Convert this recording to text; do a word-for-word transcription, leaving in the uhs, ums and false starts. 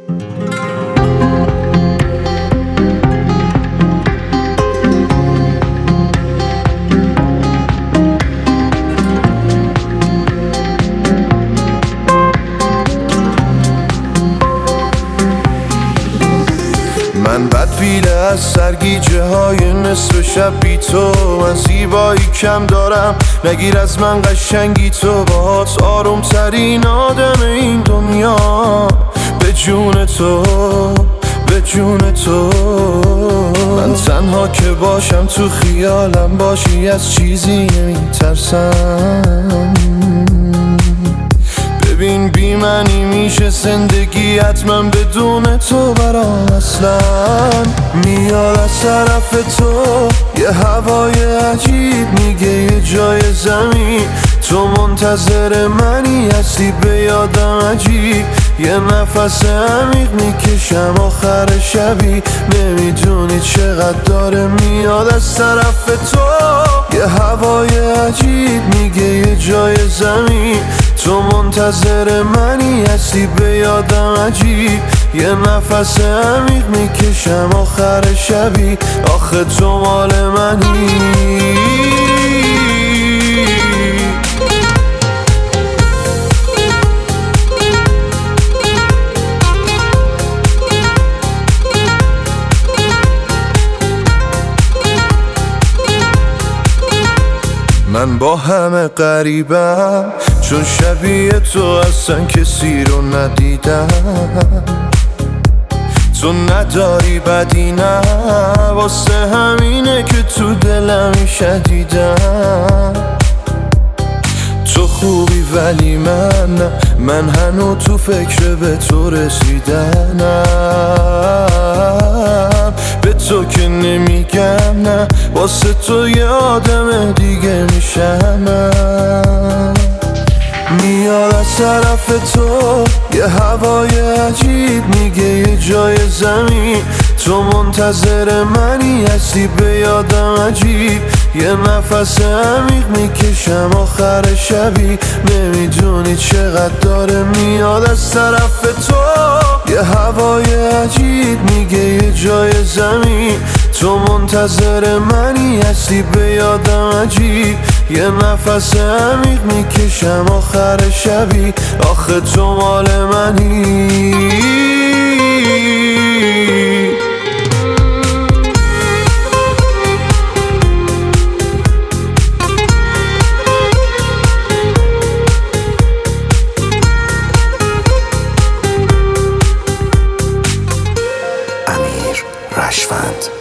من بدفیله از سرگیجه های نصف شب بی تو، من زیبایی کم دارم نگیر از من قشنگی تو، باهات آروم ترین آدم این دنیا، به جون تو به جون تو. من تنها که باشم تو خیالم باشی از چیزی نمیترسم، ببین بی معنی میشه زندگی حتما بدون تو برام اصلا. میاد از طرف تو یه هوای عجیب میگه یه جای زمین تو منتظر منی، هستی به یادم عجیب، یه نفس عمیق میکشم آخر شبی، نمیدونی چقدر داره میاد از طرف تو. یه هوای عجیب میگه یه جای زمین تو منتظر منی، هستی به یادم عجیب، یه نفس عمیق میکشم آخر شبی، آخه تو مال منی. من با همه غریبم چون شبیه تو اصلا کسی رو ندیدم، تو نداری بدی نه، واسه همینه که تو دلم شدیدم. تو خوبی ولی من نه، من هنو تو فکر به تو رسیدنم، به تو که نمیگم نه، واسه تو یه آدم دیگه میشم. میاد از طرف تو یه هوای عجیب میگه یه جای زمین تو منتظر منی، هستی به یادم عجیب، یه نفس عمیق میکشم آخر شبی، نمیدونی چقدر داره میاد از طرف تو. یه هوای عجیب میگه یه جای زمین تو منتظر منی، هستی به یادم عجیب، یه نفس عمیق میکشم آخر شبی، آخه تو مال منی. امیر رشوند.